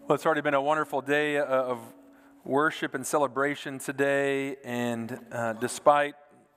Well, it's already been a wonderful day of worship and celebration today, and despite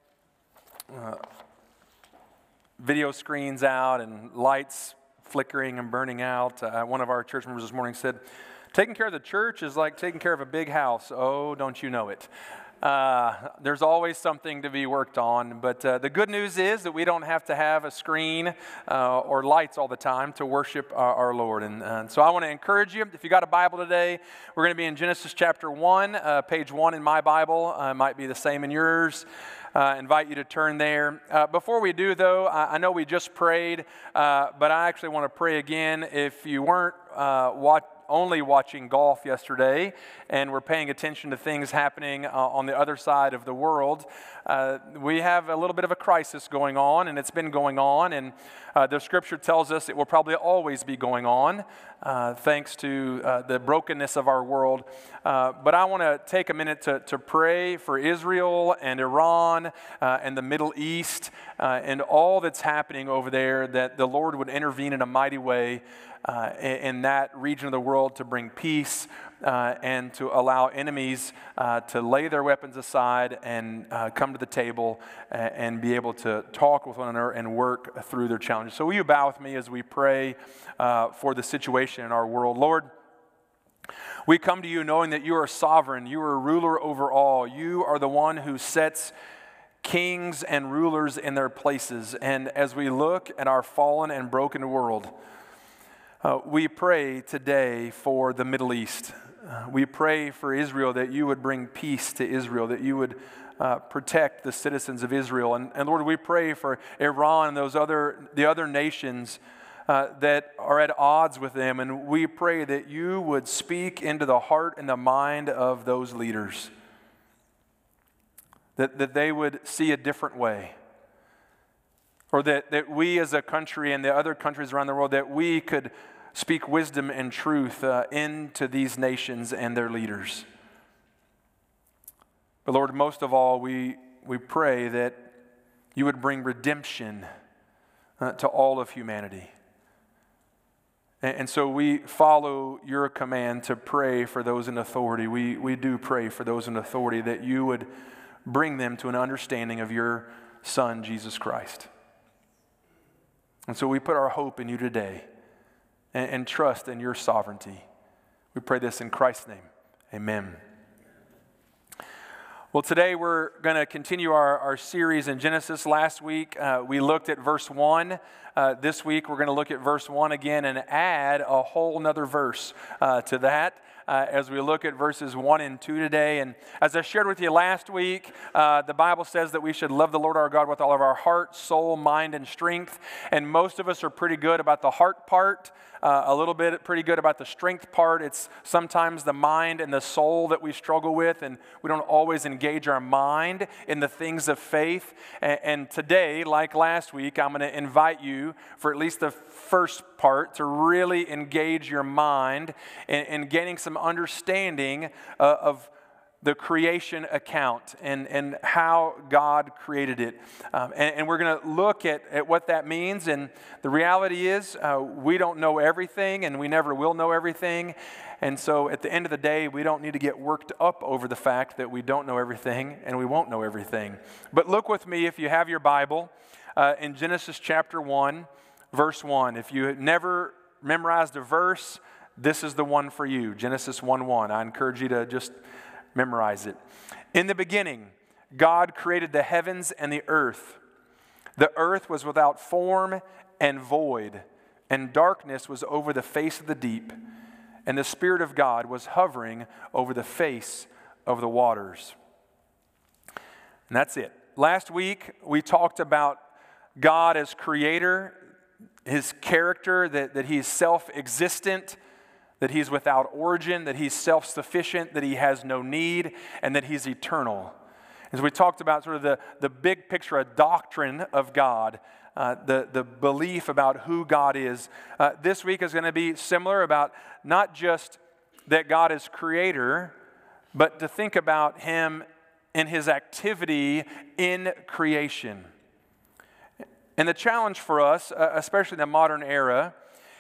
video screens out and lights flickering and burning out, one of our church members this morning said, taking care of the church is like taking care of a big house. Oh, don't you know it? There's always something to be worked on, but the good news is that we don't have to have a screen or lights all the time to worship our Lord. And so I want to encourage you, if you got a Bible today, we're going to be in Genesis chapter 1, page 1 in my Bible. It might be the same in yours. Invite you to turn there. Before we do, though, I know we just prayed, but I actually want to pray again. If you weren't only watching golf yesterday and we're paying attention to things happening on the other side of the world, we have a little bit of a crisis going on, and it's been going on, and the scripture tells us it will probably always be going on thanks to the brokenness of our world. But I want to take a minute to pray for Israel and Iran and the Middle East and all that's happening over there, that the Lord would intervene in a mighty way in that region of the world to bring peace and to allow enemies to lay their weapons aside and come to the table and be able to talk with one another and work through their challenges. So will you bow with me as we pray for the situation in our world? Lord, we come to you knowing that you are sovereign, you are a ruler over all. You are the one who sets kings and rulers in their places. And as we look at our fallen and broken world, we pray today for the Middle East. We pray for Israel, that you would bring peace to Israel, that you would protect the citizens of Israel. And Lord, we pray for Iran and the other nations that are at odds with them. And we pray that you would speak into the heart and the mind of those leaders, that they would see a different way. Or that we as a country and the other countries around the world, that we could speak wisdom and truth into these nations and their leaders. But Lord, most of all, we pray that you would bring redemption to all of humanity. And so we follow your command to pray for those in authority. We do pray for those in authority, that you would bring them to an understanding of your Son, Jesus Christ. And so we put our hope in you today and trust in your sovereignty. We pray this in Christ's name. Amen. Well, today we're going to continue our series in Genesis. Last week we looked at verse 1. This week we're going to look at verse 1 again and add a whole nother verse to that. As we look at verses 1 and 2 today. And as I shared with you last week, the Bible says that we should love the Lord our God with all of our heart, soul, mind, and strength. And most of us are pretty good about the heart part, a little bit pretty good about the strength part. It's sometimes the mind and the soul that we struggle with, and we don't always engage our mind in the things of faith. And today, like last week, I'm going to invite you for at least the first part to really engage your mind in gaining some understanding of the creation account and how God created it. And we're going to look at what that means. And the reality is we don't know everything, and we never will know everything. And so at the end of the day, we don't need to get worked up over the fact that we don't know everything and we won't know everything. But look with me, if you have your Bible, in Genesis chapter 1, verse 1. If you never memorized a verse, this is the one for you, Genesis 1:1. I encourage you to just memorize it. In the beginning, God created the heavens and the earth. The earth was without form and void, and darkness was over the face of the deep, and the Spirit of God was hovering over the face of the waters. And that's it. Last week, we talked about God as creator, his character, that he is self-existent, that he's without origin, that he's self-sufficient, that he has no need, and that he's eternal. As we talked about sort of the big picture, a doctrine of God, the belief about who God is. This week is going to be similar, about not just that God is creator, but to think about him in his activity in creation. And the challenge for us, especially in the modern era,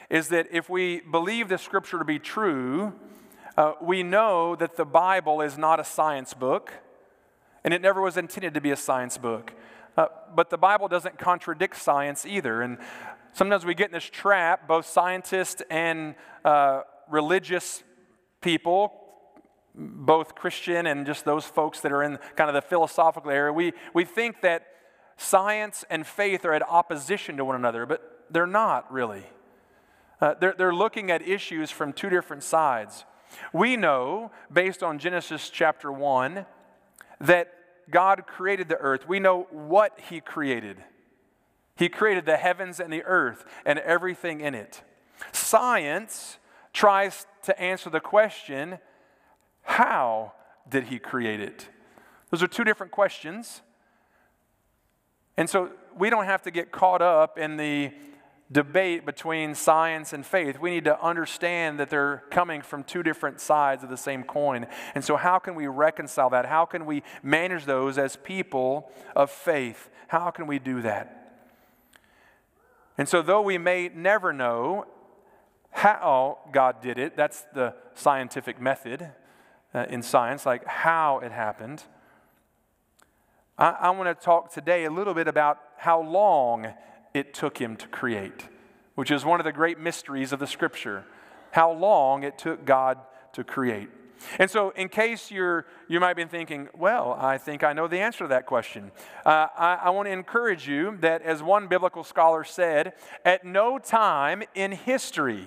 is that if we believe the Scripture to be true, we know that the Bible is not a science book, and it never was intended to be a science book. But the Bible doesn't contradict science either. And sometimes we get in this trap, both scientists and religious people, both Christian and just those folks that are in kind of the philosophical area. We think that science and faith are at opposition to one another, but they're not really. They're looking at issues from two different sides. We know, based on Genesis chapter 1, that God created the earth. We know what He created. He created the heavens and the earth and everything in it. Science tries to answer the question, how did He create it? Those are two different questions. And so we don't have to get caught up in the debate between science and faith. We need to understand that they're coming from two different sides of the same coin. And so how can we reconcile that? How can we manage those as people of faith? How can we do that? And so though we may never know how God did it, that's the scientific method in science, like how it happened. I want to talk today a little bit about how long it took Him to create, which is one of the great mysteries of the Scripture, how long it took God to create. And so in case you might be thinking, well, I think I know the answer to that question. I want to encourage you that, as one biblical scholar said, at no time in history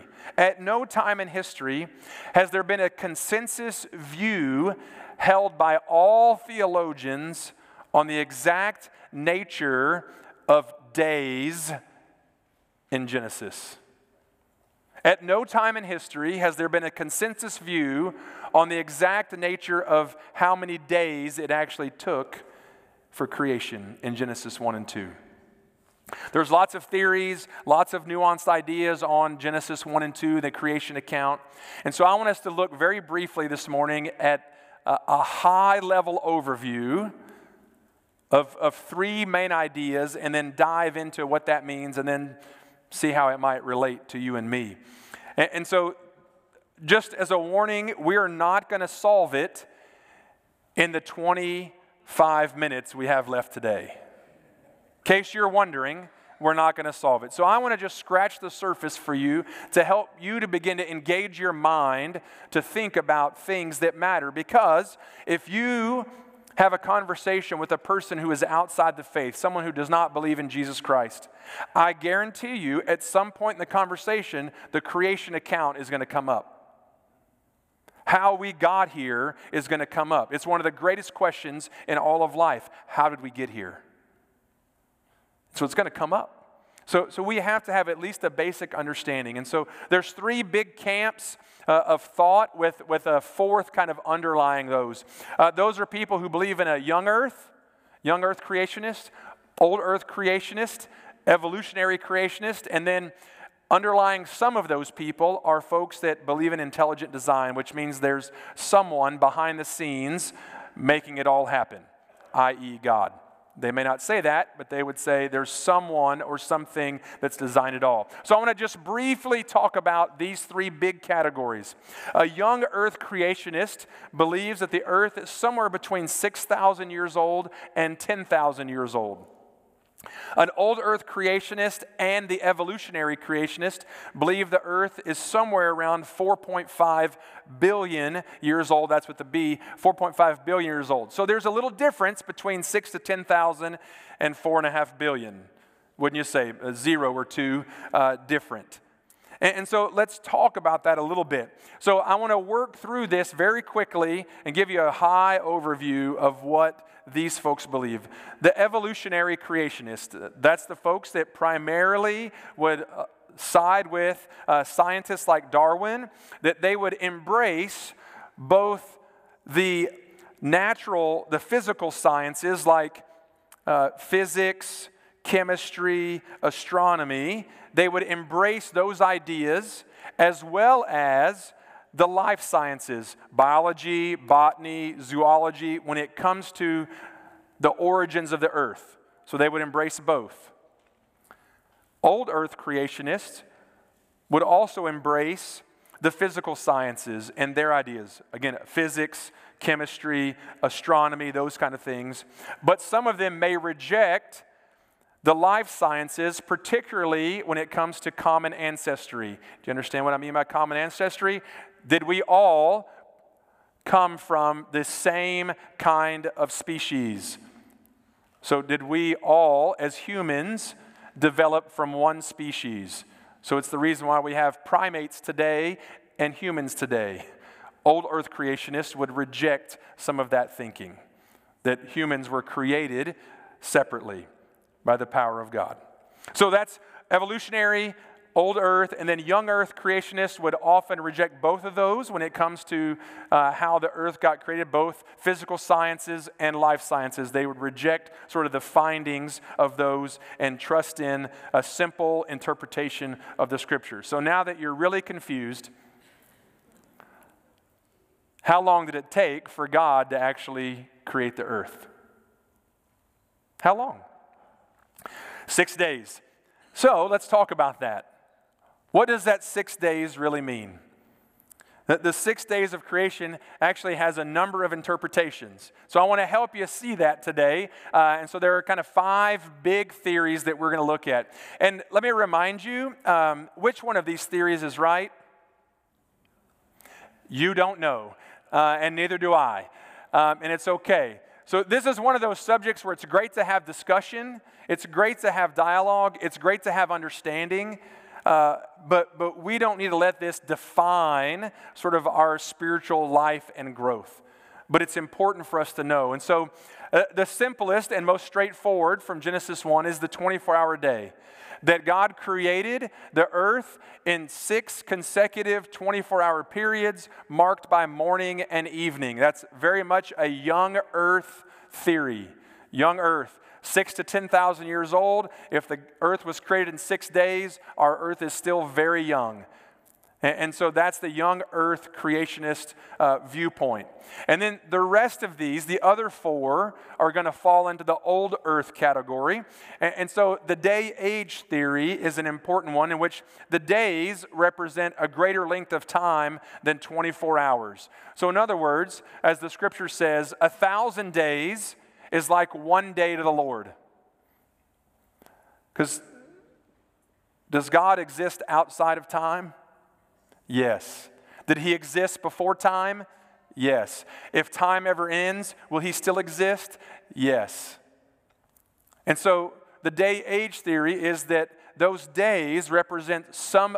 has there been a consensus view held by all theologians on the exact nature of days in Genesis. At no time in history has there been a consensus view on the exact nature of how many days it actually took for creation in Genesis 1 and 2. There's lots of theories, lots of nuanced ideas on Genesis 1 and 2, the creation account. And so I want us to look very briefly this morning at a high-level overview of three main ideas, and then dive into what that means, and then see how it might relate to you and me. And so, just as a warning, we are not going to solve it in the 25 minutes we have left today. In case you're wondering, we're not going to solve it. So I want to just scratch the surface for you to help you to begin to engage your mind to think about things that matter. Because if you have a conversation with a person who is outside the faith, someone who does not believe in Jesus Christ, I guarantee you at some point in the conversation, the creation account is going to come up. How we got here is going to come up. It's one of the greatest questions in all of life. How did we get here? So it's going to come up. So we have to have at least a basic understanding. And so there's three big camps of thought with a fourth kind of underlying those. Those are people who believe in a young earth creationist, old earth creationist, evolutionary creationist, and then underlying some of those people are folks that believe in intelligent design, which means there's someone behind the scenes making it all happen, i.e. God. They may not say that, but they would say there's someone or something that's designed it all. So I want to just briefly talk about these three big categories. A young earth creationist believes that the earth is somewhere between 6,000 years old and 10,000 years old. An old earth creationist and the evolutionary creationist believe the earth is somewhere around 4.5 billion years old. That's with the B, 4.5 billion years old. So there's a little difference between 6 to 10,000 and 4.5 billion. Wouldn't you say? A 0 or 2 different. And so let's talk about that a little bit. So I want to work through this very quickly and give you a high overview of what these folks believe. The evolutionary creationist, that's the folks that primarily would side with scientists like Darwin, that they would embrace both the physical sciences like physics, chemistry, astronomy. They would embrace those ideas as well as the life sciences, biology, botany, zoology, when it comes to the origins of the earth. So they would embrace both. Old earth creationists would also embrace the physical sciences and their ideas. Again, physics, chemistry, astronomy, those kind of things. But some of them may reject the life sciences, particularly when it comes to common ancestry. Do you understand what I mean by common ancestry? Did we all come from the same kind of species? So did we all, as humans, develop from one species? So it's the reason why we have primates today and humans today. Old earth creationists would reject some of that thinking, that humans were created separately by the power of God. So that's evolutionary, old earth, and then young earth creationists would often reject both of those when it comes to how the earth got created, both physical sciences and life sciences. They would reject sort of the findings of those and trust in a simple interpretation of the Scriptures. So now that you're really confused, how long did it take for God to actually create the earth? How long? 6 days. So let's talk about that. What does that 6 days really mean? The 6 days of creation actually has a number of interpretations. So I want to help you see that today. And so there are kind of 5 big theories that we're going to look at. And let me remind you, which one of these theories is right? You don't know, and neither do I. And it's okay. So this is one of those subjects where it's great to have discussion. It's great to have dialogue. It's great to have understanding. But we don't need to let this define sort of our spiritual life and growth. But it's important for us to know. And so the simplest and most straightforward from Genesis 1 is the 24-hour day. That God created the earth in 6 consecutive 24-hour periods marked by morning and evening. That's very much a young earth theory. Young earth. 6 to 10,000 years old. If the earth was created in 6 days, our earth is still very young. And so that's the young earth creationist viewpoint. And then the rest of these, the other 4, are going to fall into the old earth category. And so the day-age theory is an important one in which the days represent a greater length of time than 24 hours. So in other words, as the Scripture says, 1,000 days is like 1 day to the Lord. Because does God exist outside of time? Yes. Did He exist before time? Yes. If time ever ends, will He still exist? Yes. And so the day-age theory is that those days represent some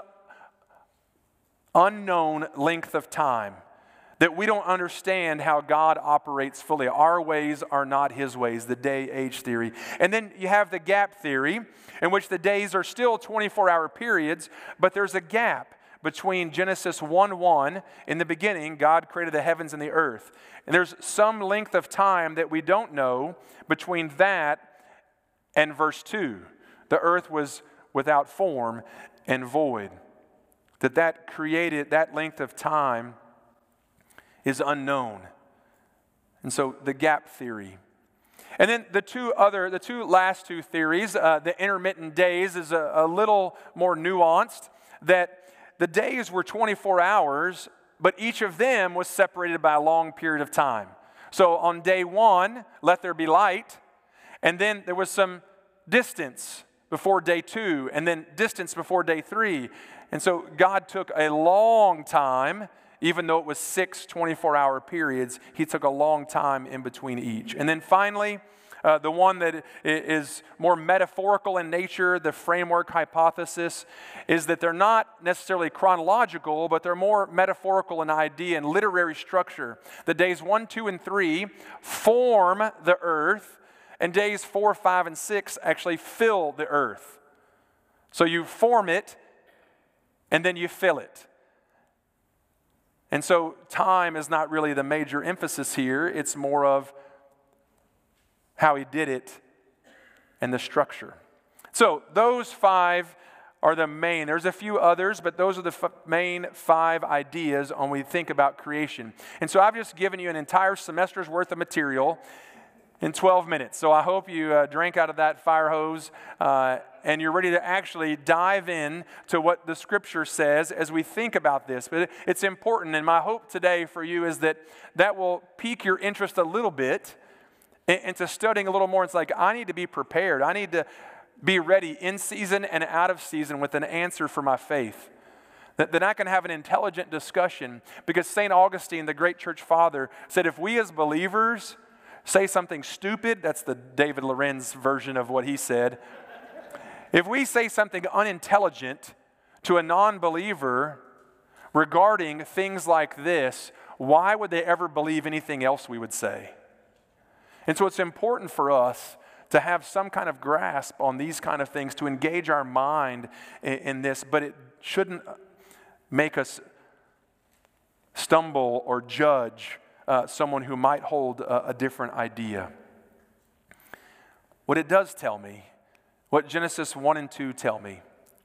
unknown length of time. That we don't understand how God operates fully. Our ways are not His ways, the day-age theory. And then you have the gap theory, in which the days are still 24-hour periods, but there's a gap between Genesis 1:1, in the beginning, God created the heavens and the earth. And there's some length of time that we don't know between that and verse 2. The earth was without form and void. That created that length of time is unknown. And so the gap theory. And then the last two theories, the intermittent days is a little more nuanced, that the days were 24 hours, but each of them was separated by a long period of time. So on day 1, let there be light, and then there was some distance before day 2, and then distance before day 3. And so God took a long time. Even though it was 6 24-hour periods, He took a long time in between each. And then finally, the one that is more metaphorical in nature, the framework hypothesis, is that they're not necessarily chronological, but they're more metaphorical in idea and literary structure. The days 1, 2, and 3 form the earth, and days 4, 5, and 6 actually fill the earth. So you form it, and then you fill it. And so time is not really the major emphasis here. It's more of how He did it and the structure. So those 5 are the main. There's a few others, but those are the main 5 ideas when we think about creation. And so I've just given you an entire semester's worth of material in 12 minutes. So I hope you drank out of that fire hose and you're ready to actually dive in to what the Scripture says as we think about this. But it's important, and my hope today for you is that that will pique your interest a little bit into studying a little more. It's like, I need to be prepared. I need to be ready in season and out of season with an answer for my faith. That I can have an intelligent discussion, because St. Augustine, the great church father, said if we as believers say something stupid, that's the David Lorenz version of what he said. If we say something unintelligent to a non-believer regarding things like this, why would they ever believe anything else we would say? And so it's important for us to have some kind of grasp on these kind of things, to engage our mind in this, but it shouldn't make us stumble or judge someone who might hold a different idea. What it does tell me, what Genesis 1 and 2 tell me,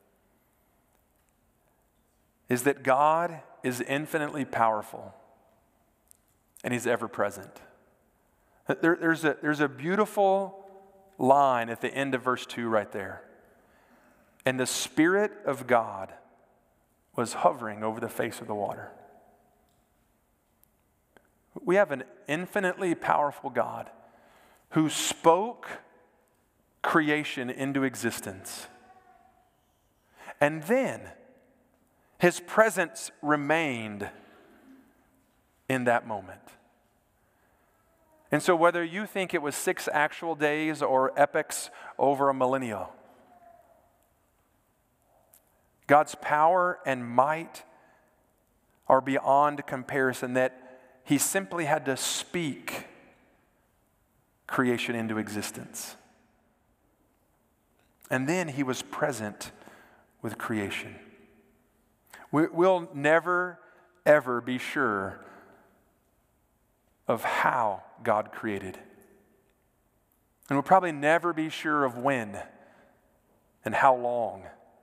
is that God is infinitely powerful and He's ever present. There's a beautiful line at the end of verse 2 right there. And the Spirit of God was hovering over the face of the water. We have an infinitely powerful God who spoke creation into existence. And then His presence remained in that moment. And so whether you think it was 6 actual days or epochs over a millennia, God's power and might are beyond comparison, that He simply had to speak creation into existence. And then He was present with creation. We'll never, ever be sure of how God created. And we'll probably never be sure of when and how long.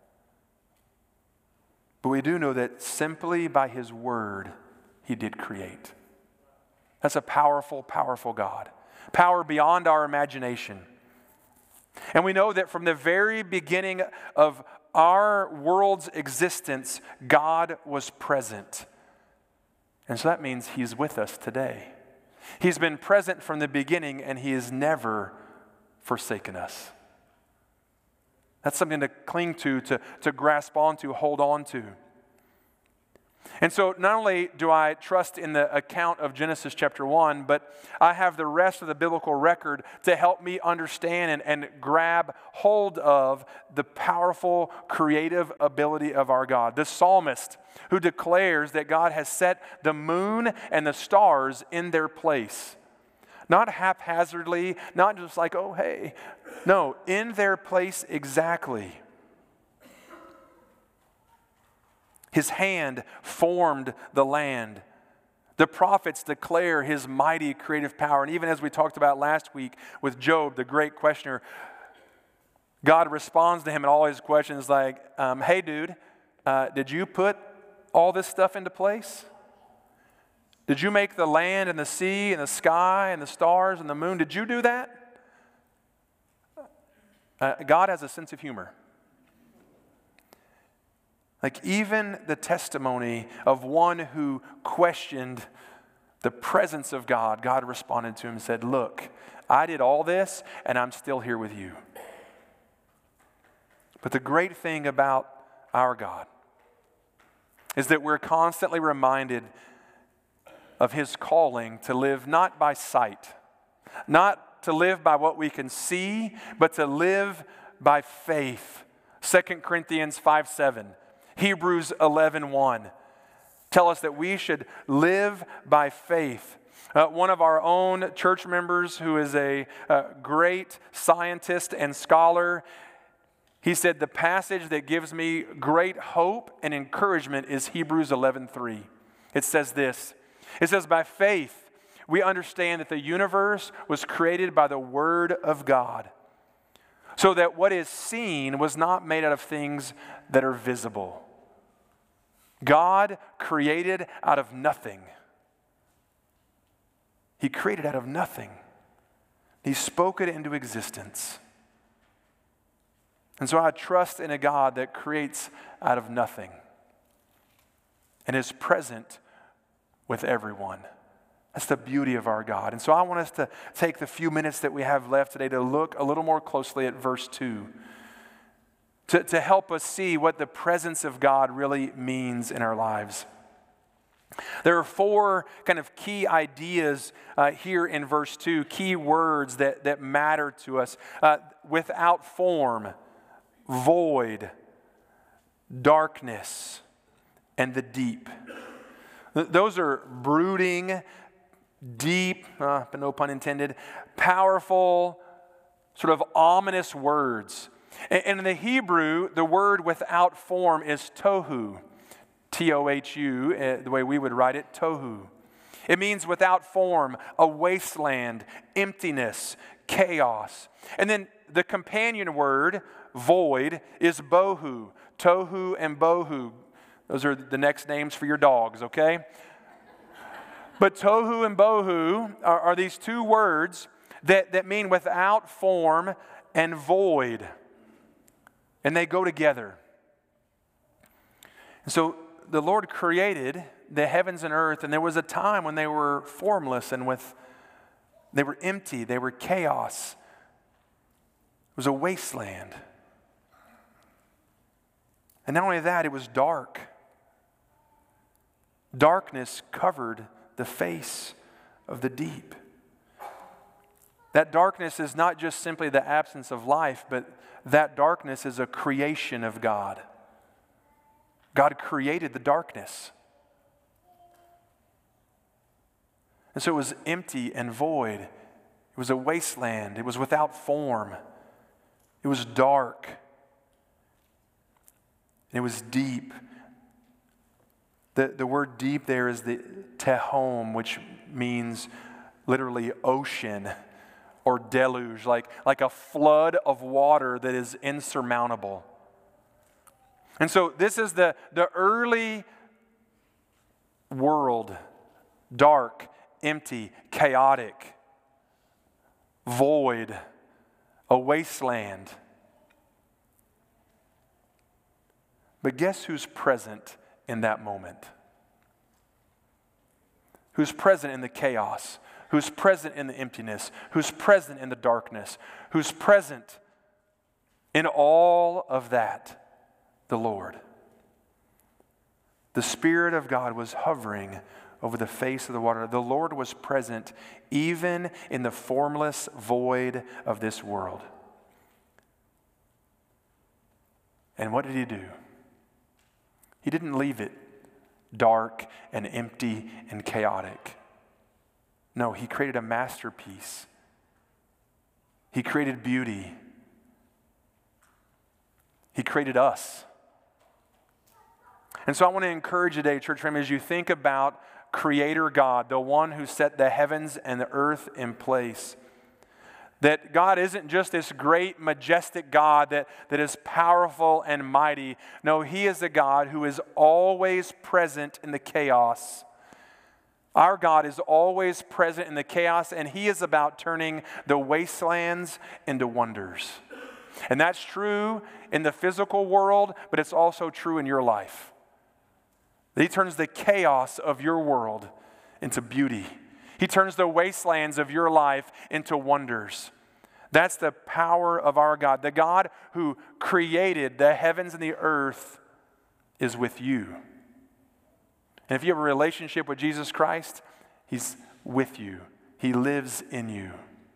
But we do know that simply by His word, He did create. That's a powerful, powerful God. Power beyond our imagination. And we know that from the very beginning of our world's existence, God was present. And so that means He's with us today. He's been present from the beginning, and He has never forsaken us. That's something to cling to grasp onto, hold on to. And so not only do I trust in the account of Genesis chapter 1, but I have the rest of the biblical record to help me understand and grab hold of the powerful creative ability of our God. The psalmist who declares that God has set the moon and the stars in their place. Not haphazardly, not just like, oh, hey. No, in their place exactly. His hand formed the land. The prophets declare His mighty creative power. And even as we talked about last week with Job, the great questioner, God responds to him in all his questions like, hey dude, did you put all this stuff into place? Did you make the land and the sea and the sky and the stars and the moon? Did you do that? God has a sense of humor. Like even the testimony of one who questioned the presence of God, God responded to him and said, look, I did all this and I'm still here with you. But the great thing about our God is that we're constantly reminded of His calling to live not by sight, not to live by what we can see, but to live by faith. 2 Corinthians 5:7. Hebrews 11:1 tell us that we should live by faith. One of our own church members who is a great scientist and scholar, he said, the passage that gives me great hope and encouragement is Hebrews 11:3. It says this. It says, by faith, we understand that the universe was created by the Word of God, so that what is seen was not made out of things that are visible. God created out of nothing. He created out of nothing. He spoke it into existence. And so I trust in a God that creates out of nothing and is present with everyone. That's the beauty of our God. And so I want us to take the few minutes that we have left today to look a little more closely at verse 2 to help us see what the presence of God really means in our lives. There are 4 kind of key ideas here in verse 2, key words that matter to us. Without form, void, darkness, and the deep. Those are brooding, deep, no pun intended, powerful, sort of ominous words. And in the Hebrew, the word without form is tohu. T-O-H-U, the way we would write it, tohu. It means without form, a wasteland, emptiness, chaos. And then the companion word, void, is bohu. Tohu and bohu. Those are the next names for your dogs, okay? But tohu and bohu are these 2 words that mean without form and void. And they go together. And so the Lord created the heavens and earth, and there was a time when they were formless and they were empty, they were chaos. It was a wasteland. And not only that, it was dark. Darkness covered the face of the deep. That darkness is not just simply the absence of life, but that darkness is a creation of God. God created the darkness. And so it was empty and void. It was a wasteland. It was without form. It was dark. And it was deep. The word deep there is the tehom, which means literally ocean or deluge, like a flood of water that is insurmountable. And so this is the early world, dark, empty, chaotic, void, a wasteland. But guess who's present in that moment? Who's present in the chaos? Who's present in the emptiness? Who's present in the darkness? Who's present in all of that? The Lord. The Spirit of God was hovering over the face of the water. The Lord was present even in the formless void of this world. And what did He do? He didn't leave it dark and empty and chaotic. No, He created a masterpiece. He created beauty. He created us. And so I want to encourage you today, church family, as you think about Creator God, the one who set the heavens and the earth in place, that God isn't just this great, majestic God that is powerful and mighty. No, He is a God who is always present in the chaos. Our God is always present in the chaos, and He is about turning the wastelands into wonders. And that's true in the physical world, but it's also true in your life. He turns the chaos of your world into beauty. He turns the wastelands of your life into wonders. That's the power of our God. The God who created the heavens and the earth is with you. And if you have a relationship with Jesus Christ, He's with you. He lives in you.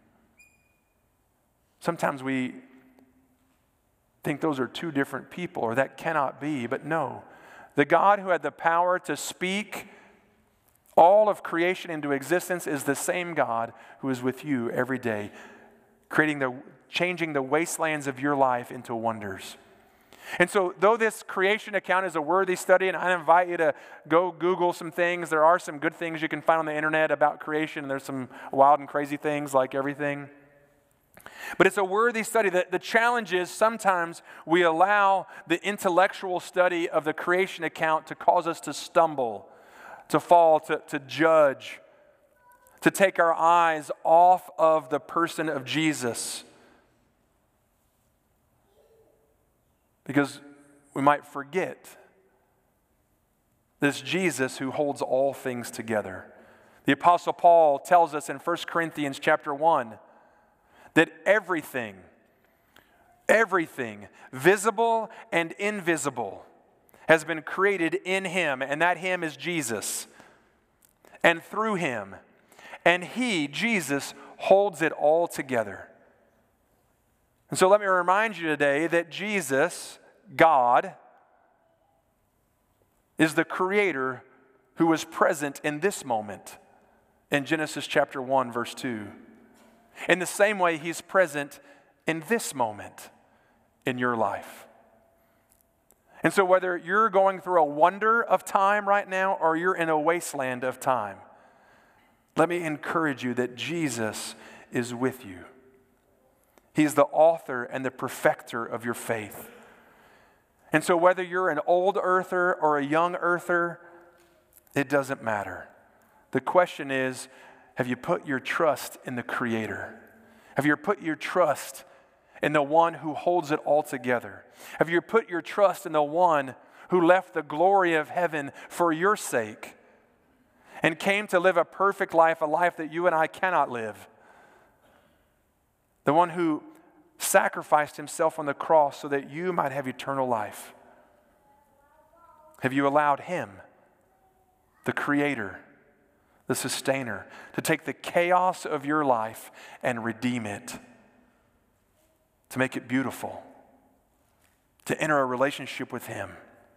Sometimes we think those are 2 different people, or that cannot be, but no. The God who had the power to speak all of creation into existence is the same God who is with you every day, changing the wastelands of your life into wonders. And so, though this creation account is a worthy study, and I invite you to go Google some things, there are some good things you can find on the internet about creation, and there's some wild and crazy things like everything. But it's a worthy study. The challenge is sometimes we allow the intellectual study of the creation account to cause us to stumble, to fall, to judge, to take our eyes off of the person of Jesus, because we might forget this Jesus who holds all things together. The Apostle Paul tells us in 1 Corinthians chapter 1 that everything, visible and invisible, has been created in Him, and that Him is Jesus, and through Him. And He, Jesus, holds it all together. And so let me remind you today that Jesus, God, is the Creator who was present in this moment in Genesis chapter 1, verse 2. In the same way, He's present in this moment in your life. And so whether you're going through a wonder of time right now or you're in a wasteland of time, let me encourage you that Jesus is with you. He's the author and the perfecter of your faith. And so whether you're an old earther or a young earther, it doesn't matter. The question is, have you put your trust in the Creator? Have you put your trust in the one who holds it all together? Have you put your trust in the one who left the glory of heaven for your sake and came to live a perfect life, a life that you and I cannot live? The one who sacrificed Himself on the cross so that you might have eternal life. Have you allowed Him, the Creator, the Sustainer, to take the chaos of your life and redeem it, to make it beautiful, to enter a relationship with Him?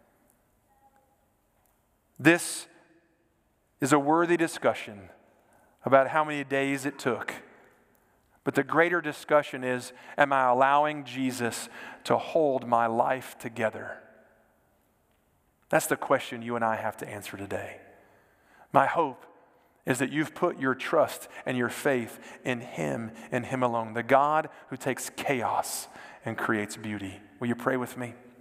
This is a worthy discussion about how many days it took. But the greater discussion is, am I allowing Jesus to hold my life together? That's the question you and I have to answer today. My hope is that you've put your trust and your faith in Him and Him alone, the God who takes chaos and creates beauty. Will you pray with me?